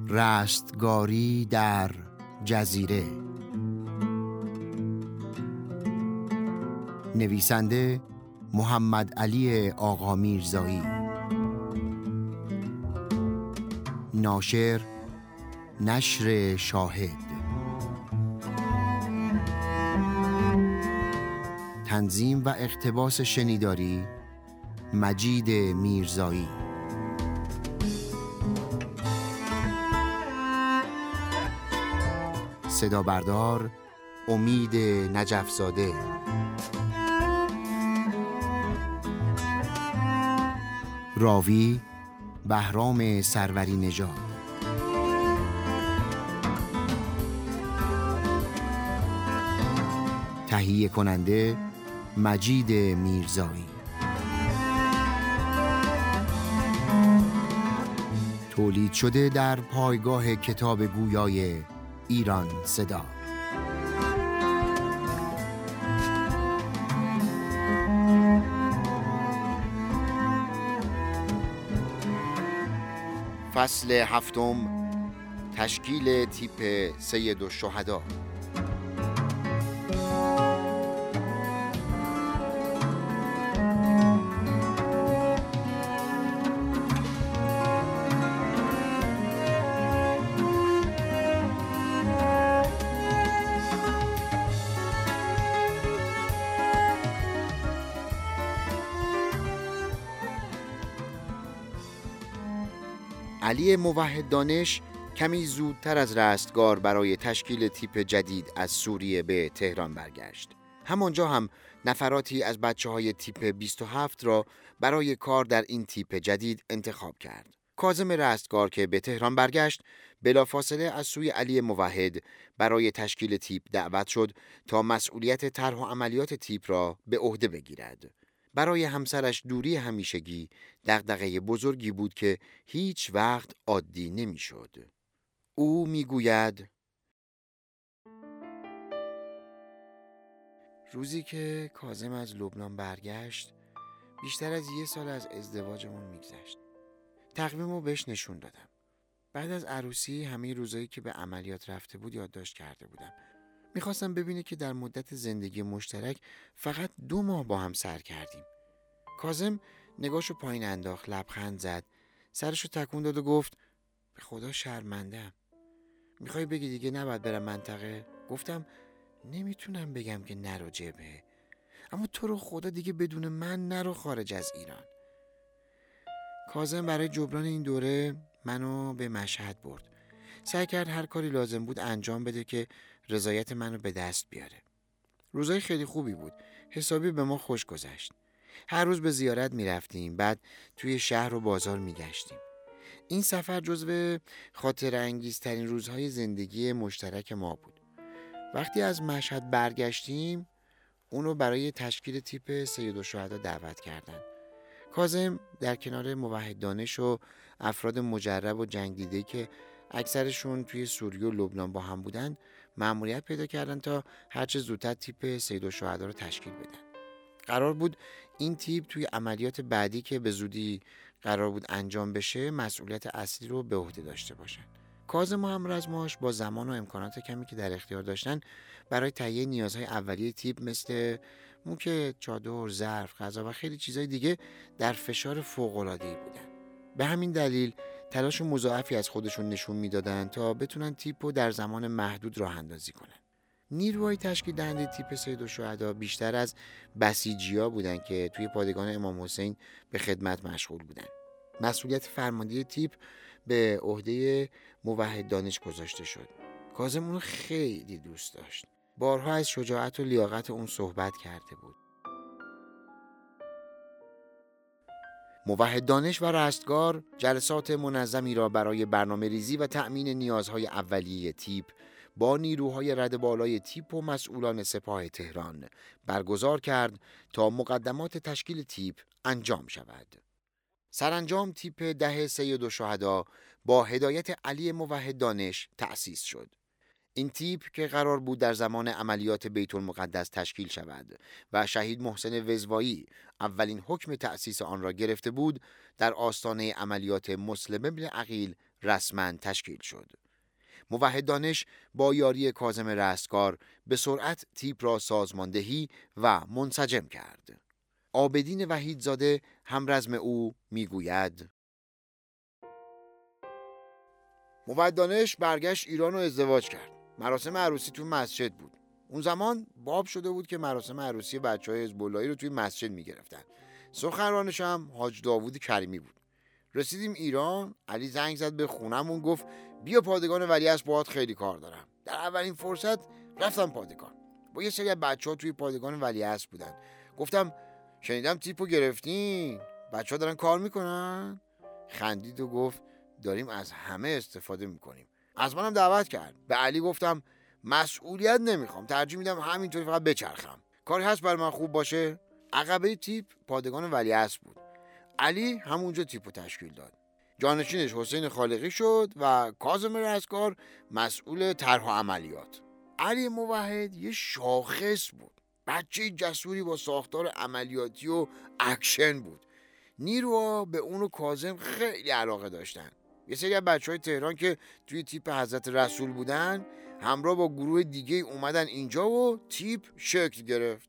رستگاری در جزیره. نویسنده محمد علی آقامیرزایی. ناشر نشر شاهد. تنظیم و اقتباس شنیداری مجید میرزایی. صدا بردار امید نجفزاده. راوی بهرام سروری نژاد. تهیه کننده مجید میرزایی. تولید شده در پایگاه کتاب گویای ایران صدا. فصل هفتم، تشکیل تیپ سید الشهدا. علی موحد دانش کمی زودتر از رستگار برای تشکیل تیپ جدید از سوریه به تهران برگشت. همانجا هم نفراتی از بچه‌های تیپ 27 را برای کار در این تیپ جدید انتخاب کرد. کاظم رستگار که به تهران برگشت، بلافاصله از سوی علی موحد برای تشکیل تیپ دعوت شد تا مسئولیت طرح و عملیات تیپ را به عهده بگیرد. برای همسرش دوری همیشگی دغدغه بزرگی بود که هیچ وقت عادی نمی‌شد. او میگوید: روزی که کاظم از لبنان برگشت، بیشتر از 1 سال از ازدواجمون میگذشت. تقویمو بهش نشون دادم. بعد از عروسی همه روزایی که به عملیات رفته بود یادداشت کرده بودم. میخواستم ببینه که در مدت زندگی مشترک فقط 2 ماه با هم سر کردیم. کاظم نگاشو پایین انداخت، لبخند زد، سرشو تکون داد و گفت: به خدا شرمنده‌ام. میخوای بگی دیگه نباید برم منطقه؟ گفتم: نمیتونم بگم که نرو جبهه، اما تو رو خدا دیگه بدون من نرو خارج از ایران. کاظم برای جبران این دوره منو به مشهد برد. سعی کرد هر کاری لازم بود انجام بده که رضایت منو به دست بیاره. روزای خیلی خوبی بود. حسابی به ما خوش گذشت. هر روز به زیارت می رفتیم، بعد توی شهر و بازار می گشتیم. این سفر جزو خاطره انگیزترین روزهای زندگی مشترک ما بود. وقتی از مشهد برگشتیم، اونو برای تشکیل تیپ سید الشهدا دعوت کردن. کاظم در کنار موحد دانش و افراد مجرب و جنگ دیده که اکثرشون توی سوریه و لبنان با هم بودن، مأموریت پیدا کردن تا هرچه زودتر تیپ سید الشهدا رو تشکیل بدن. قرار بود این تیپ توی عملیات بعدی که به زودی قرار بود انجام بشه مسئولیت اصلی رو به عهده داشته باشن. کاظم و همرزماش با زمان و امکانات کمی که در اختیار داشتن برای تهیه نیازهای اولیه تیپ مثل موکه، چادر، ظرف، غذا و خیلی چیزای دیگه در فشار فوق‌العاده‌ای بودن. به همین دلیل تلاش مضاعفی از خودشون نشون میدادن تا بتونن تیپ رو در زمان محدود راه اندازی کنن. نیروهای تشکیل دهنده تیپ سید الشهدا بیشتر از بسیجی‌ها بودن که توی پادگان امام حسین به خدمت مشغول بودن. مسئولیت فرماندهی تیپ به عهده موحد دانش گذاشته شد. کاظم اونو خیلی دوست داشت. بارها از شجاعت و لیاقت اون صحبت کرده بود. موحد دانش و رستگار جلسات منظمی را برای برنامه ریزی و تأمین نیازهای اولیه تیپ با نیروهای رد بالای تیپ و مسئولان سپاه تهران برگزار کرد تا مقدمات تشکیل تیپ انجام شود. سرانجام تیپ 10 سید الشهدا با هدایت علی موحد دانش تأسیس شد. این تیپ که قرار بود در زمان عملیات بیت المقدس تشکیل شود و شهید محسن وزوایی اولین حکم تأسیس آن را گرفته بود، در آستانه عملیات مسلم بن عقیل رسما تشکیل شد. موحد دانش با یاری کاظم رستگار به سرعت تیپ را سازماندهی و منسجم کرد. عابدین وحیدزاده همرزم او میگوید: موحد دانش برگشت ایران و ازدواج کرد. مراسم عروسی تو مسجد بود. اون زمان باب شده بود که مراسم عروسی بچهای حزب اللهی رو توی مسجد میگرفتن. سخنرانش هم حاج داوود کریمی بود. رسیدیم ایران، علی زنگ زد به خونمون، گفت بیا پادگان ولیعصر، باهات خیلی کار دارم. در اولین فرصت رفتم پادگان. با یه سری بچه‌ها توی پادگان ولیعصر بودن. گفتم شنیدم تیپو گرفتین. بچه‌ها دارن کار میکنن؟ خندید و گفت داریم از همه استفاده میکنیم. از منم دعوت کرد. به علی گفتم مسئولیت نمیخوام، ترجیح میدم همینطوری فقط بچرخم. کاری هست برای من خوب باشه؟ عقبه تیپ پادگان ولیعصر بود. علی همونجا تیپو تشکیل داد. جانشینش حسین خالقی شد و کاظم رستگار مسئول طرح و عملیات. علی موحد یه شاخص بود. بچه جسوری با ساختار عملیاتی و اکشن بود. نیروها به اون و کاظم خیلی علاقه داشتن. یه سری از بچهای تهران که توی تیپ حضرت رسول بودن همراه با گروه دیگه اومدن اینجا و تیپ شکل گرفت.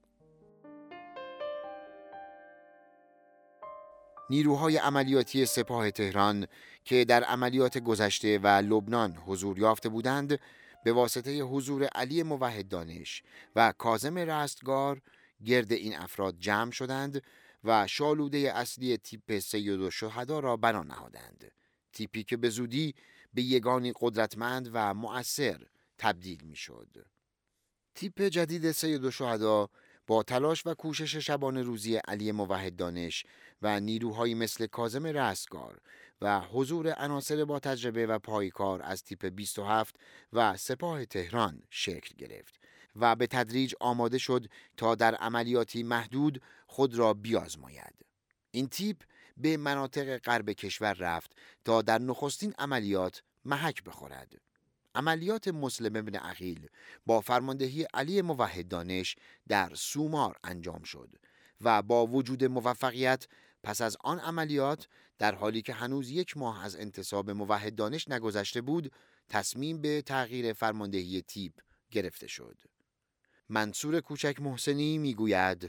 نیروهای عملیاتی سپاه تهران که در عملیات گذشته و لبنان حضور یافته بودند، به واسطه حضور علی موحد دانش و کاظم رستگار گرد این افراد جمع شدند و شالوده اصلی تیپ سید الشهدا را بنا نهادند. تیپی که به زودی به یگانی قدرتمند و مؤثر تبدیل می شد. تیپ جدید سید الشهدا با تلاش و کوشش شبانه روزی علی موحد دانش و نیروهایی مثل کاظم رستگار و حضور عناصر با تجربه و پایکار از تیپ 27 و سپاه تهران شکل گرفت و به تدریج آماده شد تا در عملیاتی محدود خود را بیازماید. این تیپ به مناطق غرب کشور رفت تا در نخستین عملیات محک بخورد. عملیات مسلم بن عقیل با فرماندهی علی موحد دانش در سومار انجام شد و با وجود موفقیت پس از آن عملیات، در حالی که هنوز 1 ماه از انتصاب موحد دانش نگذشته بود، تصمیم به تغییر فرماندهی تیپ گرفته شد. منصور کوچک محسنی میگوید: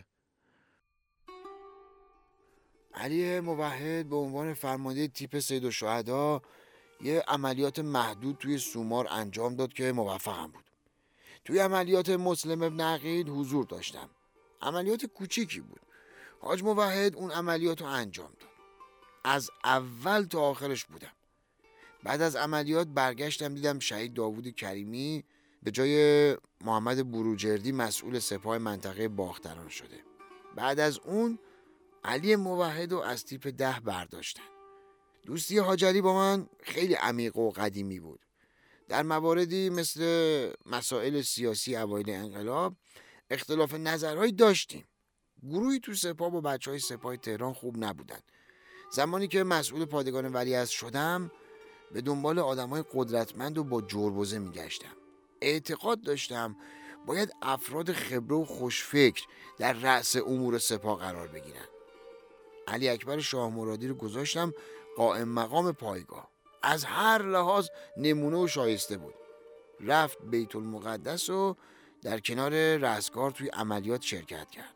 علی موحد به عنوان فرمانده تیپ سید الشهدا یه عملیات محدود توی سومار انجام داد که موفقم بود. توی عملیات مسلم ابن عقیل حضور داشتم. عملیات کوچیکی بود. حاج موحد اون عملیات رو انجام داد. از اول تا آخرش بودم. بعد از عملیات برگشتم، دیدم شهید داوود کریمی به جای محمد بروجردی مسئول سپاه منطقه باختران شده. بعد از اون علی موحد رو از تیپ 10 برداشتن. دوستی حاج علی با من خیلی عمیق و قدیمی بود. در مواردی مثل مسائل سیاسی اوایل انقلاب اختلاف نظرهایی داشتیم. گروهی تو سپاه با بچهای سپاه تهران خوب نبودن. زمانی که مسئول پادگان ولیعصر شدم، به دنبال آدمای قدرتمند و با جربوزه میگشتم. اعتقاد داشتم باید افراد خبره و خوشفکر در رأس امور سپاه قرار بگیرن. علی اکبر شاه مرادی رو گذاشتم قائم مقام پایگاه. از هر لحاظ نمونه و شایسته بود. رفت بیت المقدس و در کنار رستگار توی عملیات شرکت کرد.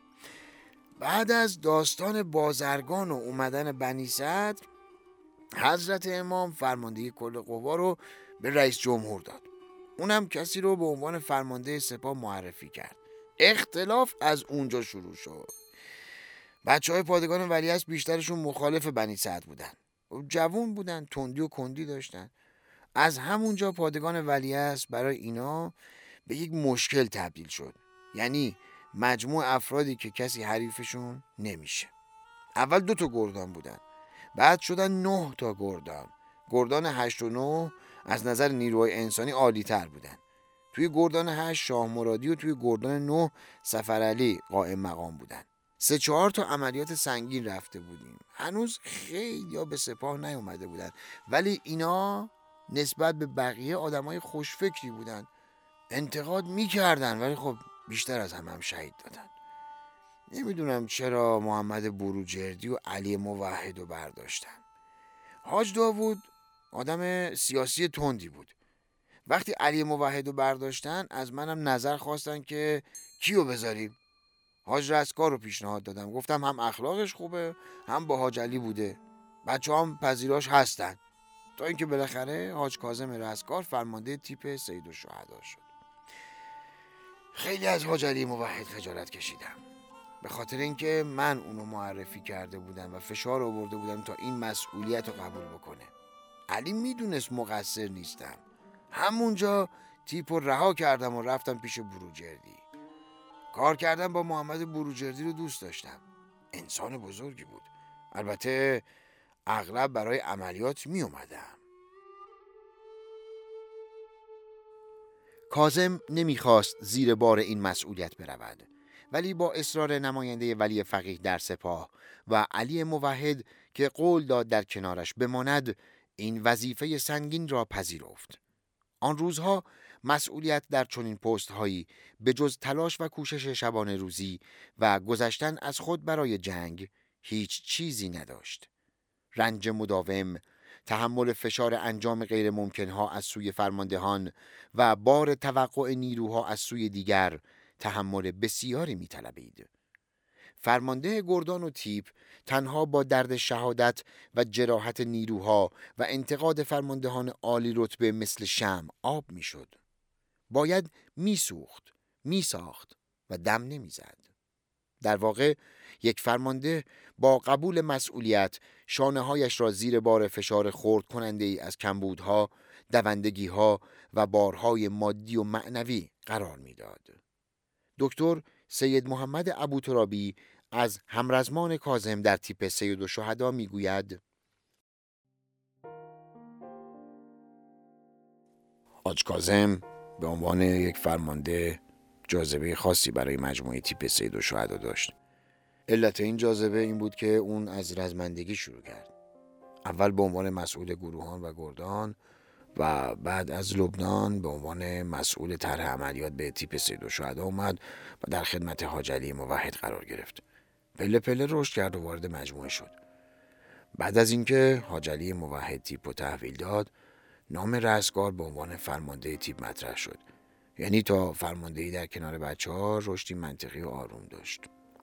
بعد از داستان بازرگان و اومدن بنی صدر، حضرت امام فرماندهی کل قوا رو به رئیس جمهور داد. اونم کسی رو به عنوان فرمانده سپاه معرفی کرد. اختلاف از اونجا شروع شد. بچهای پادگان ولیعصر بیشترشون مخالف بنی صدر بودن. جوون بودن، تندی و کندی داشتن. از همونجا پادگان ولیعصر برای اینا به یک مشکل تبدیل شد. یعنی مجموع افرادی که کسی حریفشون نمیشه. اول 2 تا گردان بودن، بعد شدن 9 تا گردان. گردان 8 و 9 از نظر نیروهای انسانی عالی تر بودن. توی گردان 8 شاه مرادی و توی گردان 9 سفرعلی قائم مقام بودن. 3-4 تا عملیات سنگین رفته بودیم. هنوز خیلی به سپاه نیومده بودن، ولی اینا نسبت به بقیه آدمای خوشفکری بودن. انتقاد میکردن ولی خب بیشتر از هم شهید دادن. نمیدونم چرا محمد بروجردی و علی موحد رو برداشتن. حاج داوود آدم سیاسی تندی بود. وقتی علی موحد رو برداشتن از منم نظر خواستن که کیو بذاریم. حاج رستگار رو پیشنهاد دادم، گفتم هم اخلاقش خوبه هم با حاج علی بوده، بچه هم پذیراش هستن. تا اینکه بالاخره حاج کاظم رستگار فرمانده تیپ سید الشهدا شد. خیلی از حاج علی موحد خجالت کشیدم، به خاطر اینکه من اونو معرفی کرده بودم و فشار آورده بودم تا این مسئولیت رو قبول بکنه. علی میدونست مقصر نیستم. همونجا تیپ رو رها کردم و رفتم پیش بروجردی. کار کردم با محمد بروجردی رو دوست داشتم. انسان بزرگی بود. البته اغلب برای عملیات می اومدم. کاظم نمیخواست زیر بار این مسئولیت برود، ولی با اصرار نماینده ولی فقیه در سپاه و علی موحد که قول داد در کنارش بماند، این وظیفه سنگین را پذیرفت. آن روزها مسئولیت در چنین پست هایی به جز تلاش و کوشش شبانه روزی و گذشتن از خود برای جنگ هیچ چیزی نداشت. رنج مداوم، تحمل فشار انجام غیر ممکن ها از سوی فرماندهان و بار توقع نیروها از سوی دیگر تحمل بسیاری می طلبید. فرمانده گردان و تیپ تنها با درد شهادت و جراحت نیروها و انتقاد فرماندهان عالی رتبه مثل شمع آب می شد. باید می سوخت، می ساخت و دم نمی زد. در واقع یک فرمانده با قبول مسئولیت شانه‌هایش را زیر بار فشار خرد کننده ای از کمبودها، دوندگی‌ها و بارهای مادی و معنوی قرار می‌داد. دکتر سید محمد ابوترابی از همرزمان کاظم در تیپ سید الشهدا میگوید: حاج کاظم به عنوان یک فرمانده جاذبه خاصی برای مجموعه تیپ سید الشهدا داشت. علت این جاذبه این بود که اون از رزمندگی شروع کرد. اول به عنوان مسئول گروهان و گردان و بعد از لبنان به عنوان مسئول طرح عملیات به تیپ سید الشهدا اومد و در خدمت حاج علی موحد قرار گرفت. پله پله رشد کرد و وارد مجموعه شد. بعد از اینکه حاج علی موحد تیپ رو تحویل داد، نام رستگار به عنوان فرمانده تیپ مطرح شد. یعنی تا فرماندهی در کنار بچه‌ها رشدی منطقی و آروم داشت.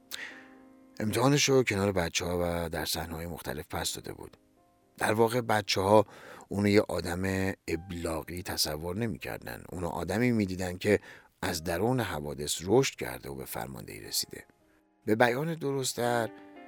امتحانش رو کنار بچه‌ها و در صحنه‌های مختلف پس داده بود. در واقع بچه‌ها اونو یه آدم ابلاغی تصور نمی‌کردن. اونو آدمی می‌دیدن که از درون حوادث رشد کرده و به فرماندهی رسیده. به بیان درست‌تر،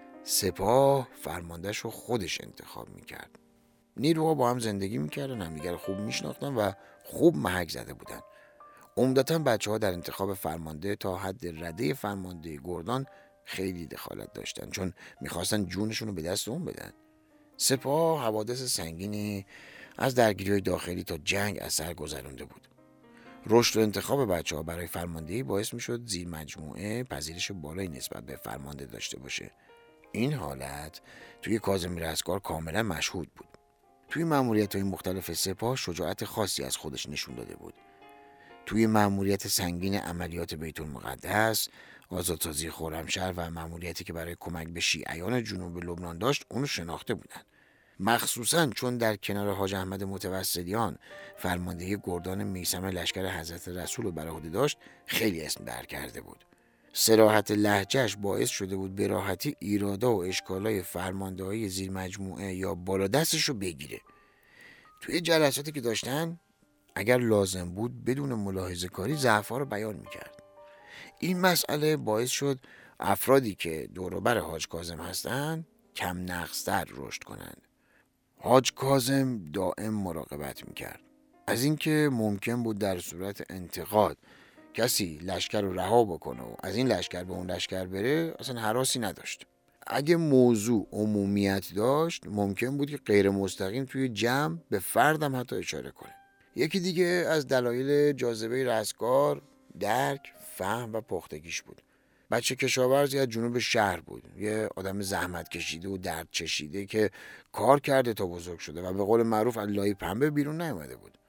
سپاه فرماندهش رو خودش انتخاب می‌کرد. نیروها با هم زندگی می‌کردن، همدیگر رو خوب می‌شناختن و خوب محک زده بودن. عمدتاً بچه‌ها در انتخاب فرمانده تا حد رده فرمانده گردان خیلی دخالت داشتن، چون می‌خواستن جونشون رو به دست اون بدن. سپاه حوادث سنگینی از درگیری‌های داخلی تا جنگ از سر گذرانده بود. رشد و انتخاب بچه‌ها برای فرماندهی باعث می‌شد زیر مجموعه پذیرش بالایی نسبت به فرمانده داشته باشه. این حالت توی کاظم رستگار کاملا مشهود بود. توی مأموریت‌های مختلف سپاه شجاعت خاصی از خودش نشون داده بود. توی مأموریت سنگین عملیات بیت المقدس، آزادسازی خرمشهر و مأموریتی که برای کمک به شیعیان جنوب لبنان داشت، اونو شناخته بودن. مخصوصاً چون در کنار حاج احمد متوسلیان فرماندهی گردان میثم لشکر حضرت رسول رو بر عهده داشت، خیلی اسم در کرده بود. صراحت لهجه‌اش باعث شده بود به راحتی ایرادا و اشکالای فرماندهی زیر مجموعه یا بالا دستش رو بگیره. توی جلساتی که داشتن اگر لازم بود بدون ملاحظه کاری ضعف‌ها رو بیان میکرد. این مسئله باعث شد افرادی که دور و بر حاج کاظم هستند کم نقص‌تر رشد کنند. حاج کاظم دائم مراقبت میکرد از اینکه ممکن بود در صورت انتقاد کسی لشکر رو رها بکنه و از این لشکر به اون لشکر بره، اصلا هراسی نداشت. اگه موضوع عمومیت داشت ممکن بود که غیر مستقیم توی جمع به فردم حتی اشاره کنه. یکی دیگه از دلایل جاذبه رستگار درک، فهم و پختگیش بود. بچه کشاورزی از جنوب شهر بود، یه آدم زحمت کشیده و درد چشیده که کار کرده تا بزرگ شده و به قول معروف از لای پنبه بیرون نیومده بود.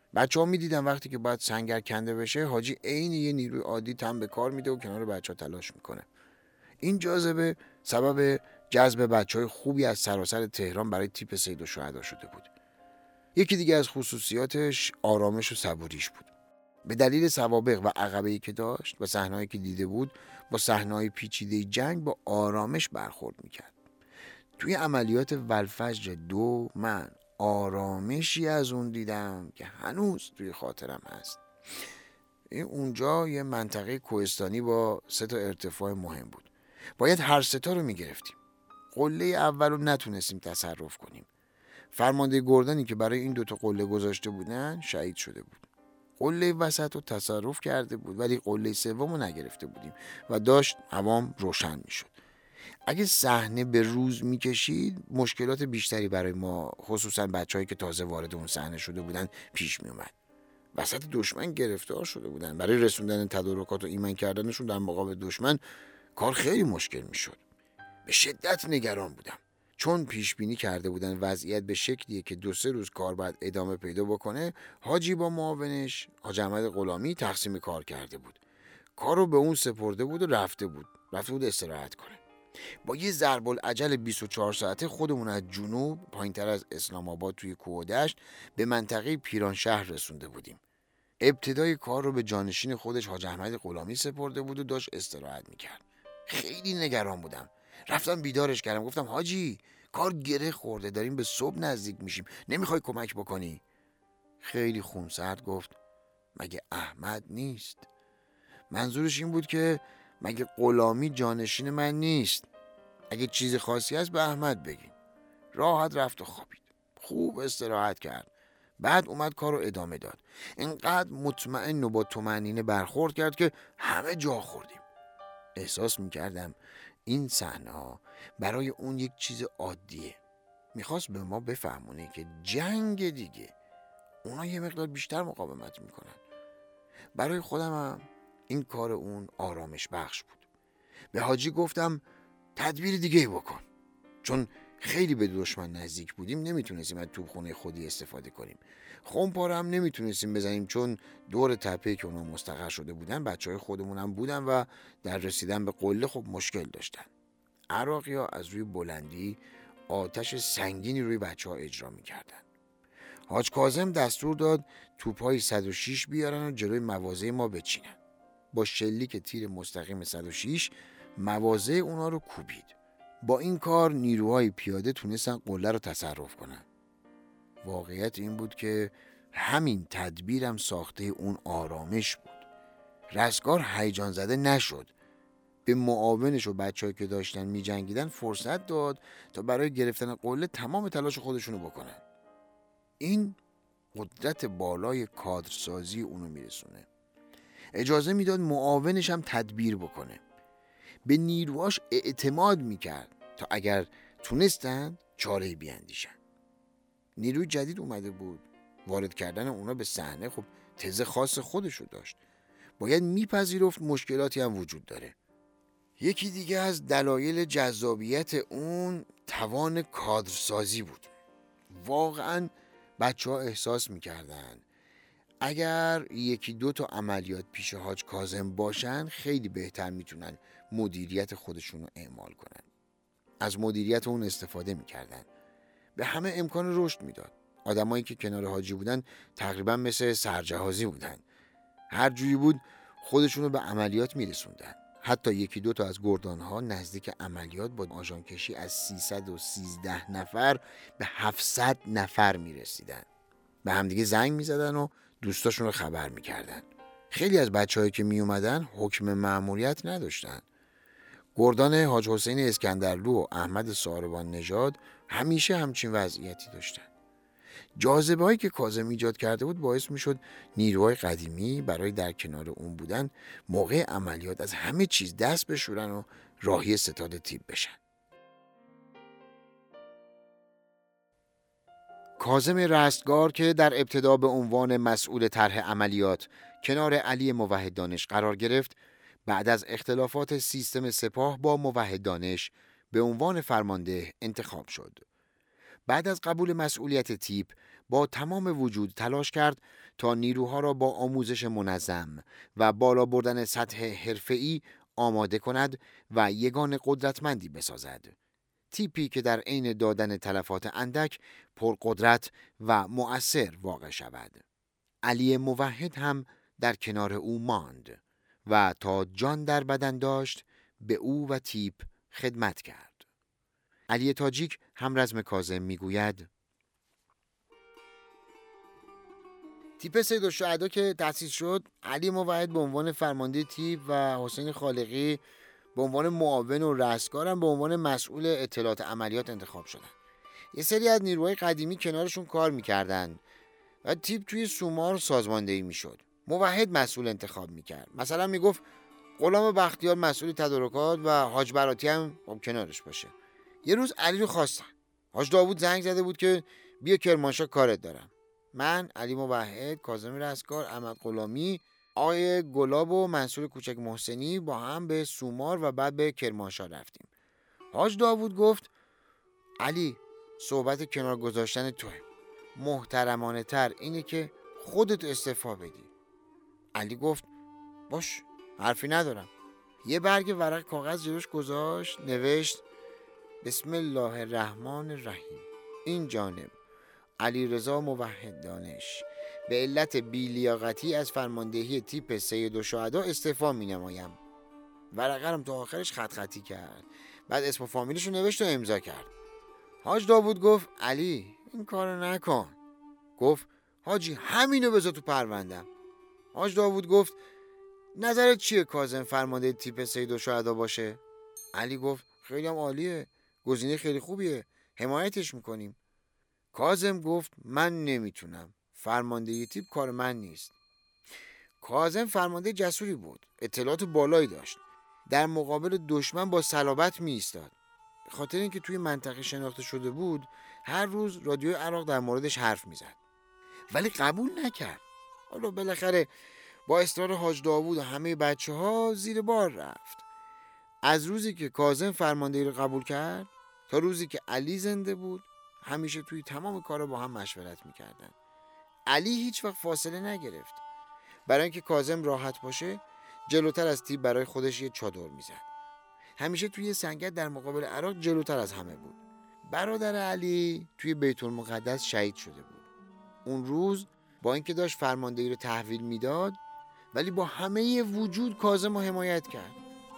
بچه‌ها می‌دیدن وقتی که باید سنگر کنده بشه، حاجی عین یه نیروی عادی تن به کار میده و کنار بچه‌ها تلاش میکنه. این جاذبه سبب جذب بچه‌های خوبی از سراسر تهران برای تیپ سید الشهدا شده بود. یکی دیگه از خصوصیاتش آرامش و صبوریش بود. به دلیل سوابق و عقبه‌ای که داشت و صحنه‌ای که دیده بود، با صحنه‌های پیچیده جنگ با آرامش برخورد میکرد. توی عملیات ولفجر 2 من آرامشی از اون دیدم که هنوز توی خاطرم هست. اونجا یه منطقه کوهستانی با 3 تا ارتفاع مهم بود. باید هر 3 تا رو میگرفتیم. قله اول رو نتونستیم تصرف کنیم. فرمانده گردنی که برای این 2 تا قله گذاشته بودن شهید شده بود. قله وسط رو تصرف کرده بود، ولی قله سوم رو نگرفته بودیم و داشت هوام روشن میشد. اگه صحنه به روز میکشید مشکلات بیشتری برای ما، خصوصا بچه‌هایی که تازه وارد اون صحنه شده بودن، پیش میومد. وسط دشمن گرفتار شده بودن. برای رسوندن تدارکات و ایمن کردنشون در مقابل دشمن کار خیلی مشکل میشد. به شدت نگران بودم، چون پیش بینی کرده بودن وضعیت به شکلیه که 2-3 روز کار بعد ادامه پیدا بکنه. حاجی با معاونش حاج احمد غلامی تقسیم کار کرده بود. کارو به اون سپرده بود و رفته بود استراحت کنه. با یه ضرب العجل 24 ساعته خودمون از جنوب پایینتر از اسلام آباد توی کوه و دشت به منطقه پیرانشهر رسونده بودیم. ابتدای کار رو به جانشین خودش حاج احمد غلامی سپرده بود و داشت استراحت میکرد. خیلی نگران بودم. رفتم بیدارش کردم، گفتم حاجی کار گره خورده، داریم به صبح نزدیک میشیم، نمیخوای کمک بکنی؟ خیلی خونسرد گفت مگه احمد نیست؟ منظورش این بود که مگه غلامی جانشین من نیست؟ اگه چیز خاصی هست به احمد بگین. راحت رفت و خوابید. خوب استراحت کرد. بعد اومد کار رو ادامه داد. اینقدر مطمئن و با طمأنینه برخورد کرد که همه جا خوردیم. احساس میکردم این صحنه ها برای اون یک چیز عادیه. میخواست به ما بفهمونه که جنگ دیگه، اونا یه مقدار بیشتر مقاومت میکنن. برای خودم هم این کار اون آرامش بخش بود. به حاجی گفتم تدبیر دیگه ای بکن، چون خیلی به دشمن نزدیک بودیم، نمیتونستیم از توپخونه خودی استفاده کنیم. خمپاره هم نمیتونستیم بزنیم، چون دور تپه که اونا مستقر شده بودن بچهای خودمون هم بودن و در رسیدن به قله خب مشکل داشتن. عراقی‌ها از روی بلندی آتش سنگینی روی بچه‌ها اجرا میکردن. حاج کاظم دستور داد توپ‌های 106 بیارن و جلوی مواضع ما بچینن. با شلیک تیر مستقیم 106 مواضع اونا رو کوبید. با این کار نیروهای پیاده تونستن قله رو تصرف کنن. واقعیت این بود که همین تدبیرم ساخته اون آرامش بود. رستگار هیجان زده نشد. به معاونش و بچه‌ای که داشتن می‌جنگیدن فرصت داد تا برای گرفتن قله تمام تلاش خودشونو بکنن. این قدرت بالای کادرسازی اونو میرسونه. اجازه میداد معاونش هم تدبیر بکنه. به نیروهاش اعتماد میکرد تا اگر تونستن چاره‌ای بیاندیشن. نیروی جدید اومده بود. وارد کردن اونا به صحنه خب تز خاص خودشو داشت. باید میپذیرفت مشکلاتی هم وجود داره. یکی دیگه از دلایل جذابیت اون توان کادرسازی بود. واقعاً بچه‌ها احساس میکردن اگر 1-2 تا عملیات پیش حاج کاظم باشن خیلی بهتر میتونن مدیریت خودشون رو اعمال کنن. از مدیریت اون استفاده میکردن. به همه امکان رشد میداد. آدمایی که کنار حاجی بودن تقریبا مثل سرجهازی بودن. هر جوری بود خودشون رو به عملیات میرسوندن. حتی 1-2 تا از گردانها نزدیک عملیات با آژان کشی از 313 نفر به 700 نفر میرسیدن. به همدیگه زنگ میزدن و دوستاشون رو خبر میکردن. خیلی از بچه‌هایی که میومدن حکم مأموریت نداشتن. گردان حاج حسین اسکندرلو و احمد ساربان نژاد همیشه همچین وضعیتی داشتن. جاذبه‌هایی که کاظم ایجاد کرده بود باعث میشد نیروهای قدیمی برای در کنار اون بودن موقع عملیات از همه چیز دست بشورن و راهی ستاد تیپ بشن. کاظم رستگار که در ابتدا به عنوان مسئول طرح عملیات کنار علی موحد دانش قرار گرفت، بعد از اختلافات سیستم سپاه با موحد دانش به عنوان فرمانده انتخاب شد. بعد از قبول مسئولیت تیپ، با تمام وجود تلاش کرد تا نیروها را با آموزش منظم و بالا بردن سطح حرفه‌ای آماده کند و یگان قدرتمندی بسازد. تیپی که در عین دادن تلفات اندک پرقدرت و مؤثر واقع شود. علی موحد هم در کنار او ماند و تا جان در بدن داشت به او و تیپ خدمت کرد. علی تاجیک همرزم کاظم میگوید: تیپ سید الشهدا که تأسیس شد، علی موحد به عنوان فرمانده تیپ و حسین خالقی به عنوان معاون و رستگار هم به عنوان مسئول اطلاعات عملیات انتخاب شدن. یه سری از نیروهای قدیمی کنارشون کار میکردن و تیپ توی سومار سازماندهی میشد. موحد مسئول انتخاب میکرد. مثلا میگفت غلام بختیار مسئول تدارکات و حاج براتی هم کنارش باشه. یه روز علی رو خواستن. حاج داوود زنگ زده بود که بیا کرمانشاه کارت دارم. من، علی موحد، کاظم رستگار، احمد غلامی، آقای گلاب و منصور کوچک محسنی با هم به سومار و بعد به کرمانشاه رفتیم. حاج داوود گفت علی، صحبت کنار گذاشتن توه. محترمانه تر اینه که خودت استعفا بدی. علی گفت باش، حرفی ندارم. یه برگ ورق کاغذ جلوش گذاشت، نوشت بسم الله الرحمن الرحیم. این جانب علیرضا موحد دانش به علت بی‌لیاقتی از فرماندهی تیپ سید الشهدا استعفا می‌نمایم. ورقه رو تا آخرش خط خطی کرد. بعد اسم و فامیلش رو نوشت و امضا کرد. حاج داوود گفت علی این کارو نکن. گفت حاجی همینو بذار تو پروندم. حاج داوود گفت نظرت چیه کاظم فرمانده تیپ سید الشهدا باشه؟ علی گفت خیلی هم عالیه، گزینه خیلی خوبیه، حمایتش میکنیم. کاظم گفت من نمیتونم، فرماندهی تیپ کار من نیست. کاظم فرمانده جسوری بود، اطلاعات بالایی داشت، در مقابل دشمن با صلابت می ایستاد. به خاطر اینکه توی منطقه شناخته شده بود، هر روز رادیوی عراق در موردش حرف میزد. ولی قبول نکرد. حالا بالاخره با اصرار حاج داوود و همه بچه‌ها زیر بار رفت. از روزی که کاظم فرماندهی رو قبول کرد تا روزی که علی زنده بود، همیشه توی تمام کارا با هم مشورت میکردن. علی هیچ وقت فاصله نگرفت. برای اینکه کاظم راحت باشه، جلوتر از تیپ برای خودش یه چادر میزد. همیشه توی سنگت در مقابل عراق جلوتر از همه بود. برادر علی توی بیت المقدس شهید شده بود. اون روز با اینکه داشت فرماندهی رو تحویل میداد، ولی با همه وجود کاظم رو حمایت کرد.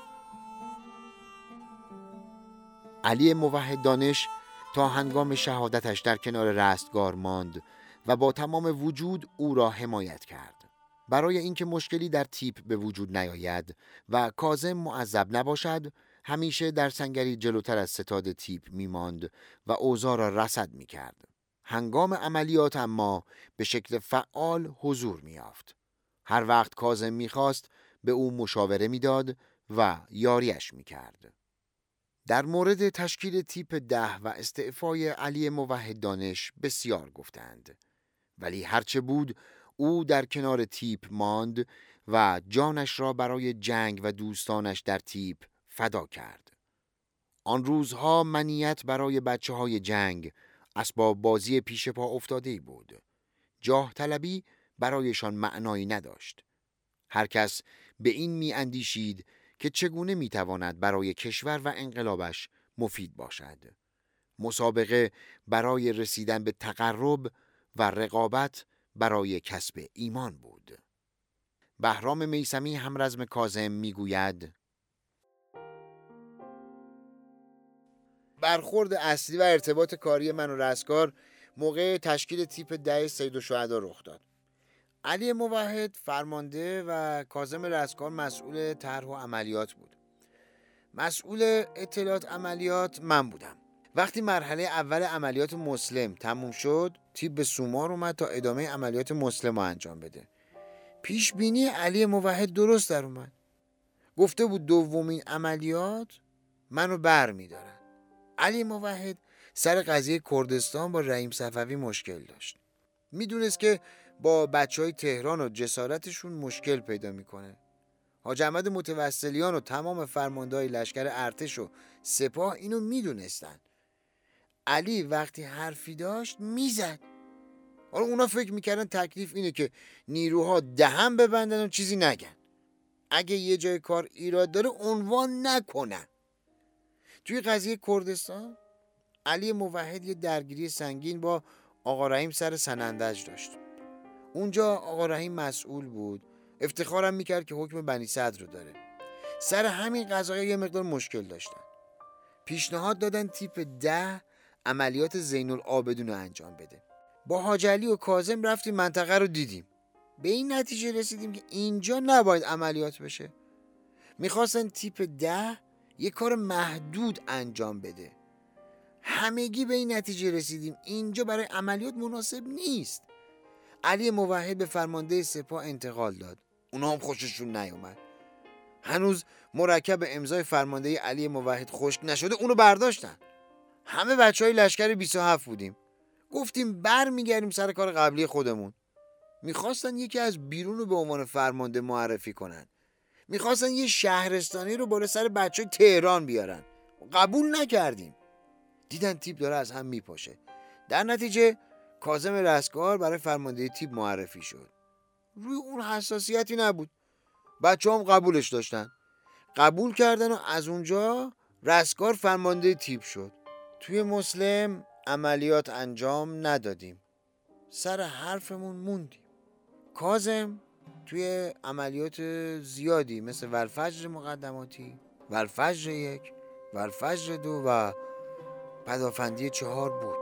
علی موحد دانش تا هنگام شهادتش در کنار رستگار ماند و با تمام وجود او را حمایت کرد. برای اینکه مشکلی در تیپ به وجود نیاید و کاظم معذب نباشد، همیشه در سنگری جلوتر از ستاد تیپ میماند و اوضاع را رصد میکرد. هنگام عملیات اما به شکل فعال حضور می‌یافت. هر وقت کاظم می‌خواست به او مشاوره میداد و یاریش میکرد. در مورد تشکیل تیپ 10 و استعفای علی موحد دانش بسیار گفتند، ولی هرچه بود او در کنار تیپ ماند و جانش را برای جنگ و دوستانش در تیپ فدا کرد. آن روزها منیت برای بچه‌های جنگ اسباب بازی پیش پا افتاده بود. جاه طلبی برایشان معنایی نداشت. هر کس به این می اندیشید که چگونه می تواند برای کشور و انقلابش مفید باشد. مسابقه برای رسیدن به تقرب و رقابت برای کسب ایمان بود. بهرام میثمی همرزم کاظم می گوید برخورد اصلی و ارتباط کاری من و رستگار موقع تشکیل تیپ 10 سید الشهدا رخ داد. علی موحد فرمانده و کاظم رستگار مسئول طرح و عملیات بود. مسئول اطلاعات عملیات من بودم. وقتی مرحله اول عملیات مسلم تموم شد، تیپ به سومار اومد تا ادامه عملیات مسلم رو انجام بده. پیش بینی علی موحد درست در اومد. گفته بود دومین عملیات منو بر می‌دارن. علی موحد سر قضیه کردستان با رحیم صفوی مشکل داشت. میدونست که با بچهای تهران و جسارتشون مشکل پیدا میکنه. حاج احمد متوسلیان و تمام فرماندهای لشکر ارتش و سپاه اینو میدونستن. علی وقتی حرفی داشت میزد. حالا اونا فکر میکردن تکلیف اینه که نیروها دهن ببندن و چیزی نگن. اگه یه جای کار ایراد داره عنوان نکنن. توی قضیه کردستان علی موحد یه درگیری سنگین با آقا رحیم سر سنندج داشت. اونجا آقا رحیم مسئول بود، افتخارم میکرد که حکم بنی صدر رو داره. سر همین قضايا یه مقدار مشکل داشتن. پیشنهاد دادن تیپ 10 عملیات زین العابدین رو انجام بده. با حاج علی و کاظم رفتیم منطقه رو دیدیم. به این نتیجه رسیدیم که اینجا نباید عملیات بشه. میخواستن تیپ 10 یه کار محدود انجام بده. همگی به این نتیجه رسیدیم اینجا برای عملیات مناسب نیست. علی موحد به فرمانده سپاه انتقال داد. اونا هم خوششون نیومد. هنوز مرکب امضای فرمانده علی موحد خشک نشده اونو برداشتن. همه بچهای لشکر 27 بودیم. گفتیم برمیگردیم سر کار قبلی خودمون. میخواستن یکی از بیرون رو به عنوان فرمانده معرفی کنن. میخواستن یه شهرستانی رو بالا سر بچهای تهران بیارن. قبول نکردیم. دیدن تیپ داره از هم میپاشه. در نتیجه کاظم رستگار برای فرمانده تیپ معرفی شد. روی اون حساسیتی نبود. بچه هم قبولش داشتن. قبول کردن و از اونجا رستگار فرمانده تیپ شد. توی مسلم عملیات انجام ندادیم. سر حرفمون موندیم. کاظم توی عملیات زیادی مثل ولفجر مقدماتی، ولفجر 1، ولفجر 2 و پدافندی 4 بود.